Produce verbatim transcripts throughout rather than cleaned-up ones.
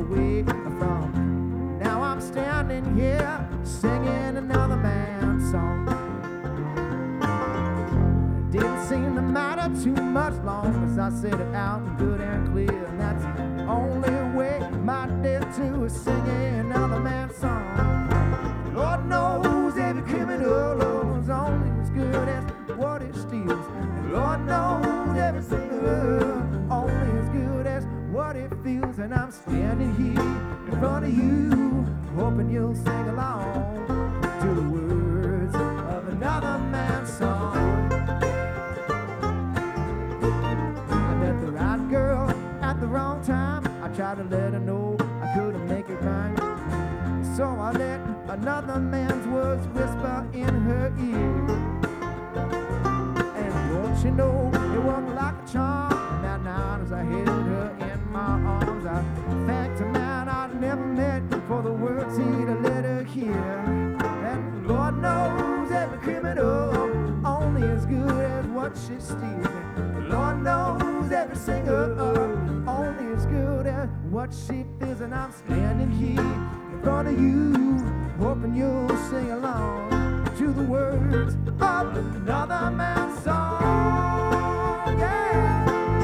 away from. Now I'm standing here singing another man's song. Didn't seem to matter too much long as I said it out good and clear. And that's the only way my day to is singing another man's song. Lord knows every criminal is only as good as what it steals. And Lord knows every sinner only as good as what it feels. And I'm standing here in front of you, hoping you'll sing along to the words of another man's song. At the wrong time, I tried to let her know I couldn't make it right. So I let another man's words whisper in her ear. And don't you know, it wasn't like a charm. And that night as I held her in my arms, I thanked a man I'd never met for the words he'd let her hear. And Lord knows every criminal only as good as what she steals. And Lord knows every singer only as good as what she feels. And I'm standing here in front of you, hoping you'll sing along to the words of another man's song. Yeah.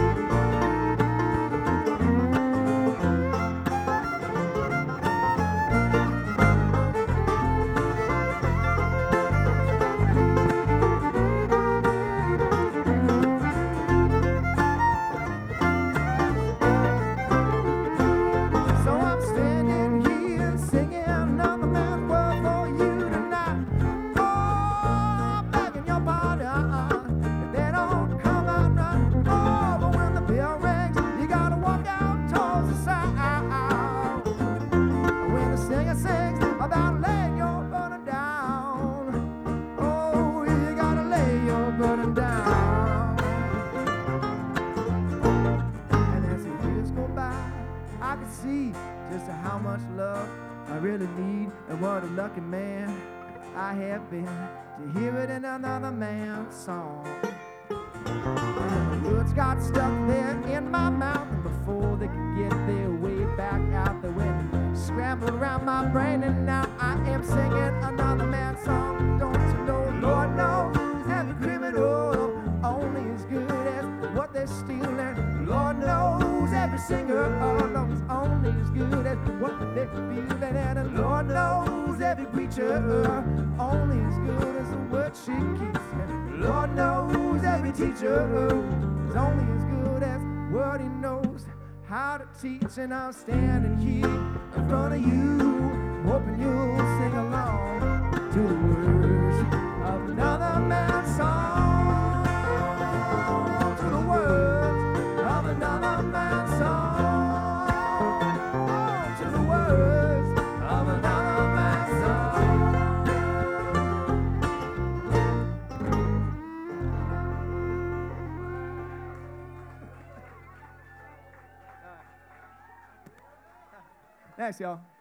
Just how much love I really need, and what a lucky man I have been to hear it in another man's song. And the words got stuck there in my mouth, and before they could get their way back out, they went scrambled around my brain, and now I am singing another man's song. Don't you know, Lord knows every criminal only as good as what they're stealing. Lord knows every singer knows only as good as what they're feeling. And the Lord knows every preacher only as good as the word she keeps. And the Lord knows every teacher is only as good as what he knows how to teach. And I'm standing here in front of you, hoping you'll sing along to the words of another man's song. To the words of another man's song. Oh, to the words of another man's song. Thanks, y'all.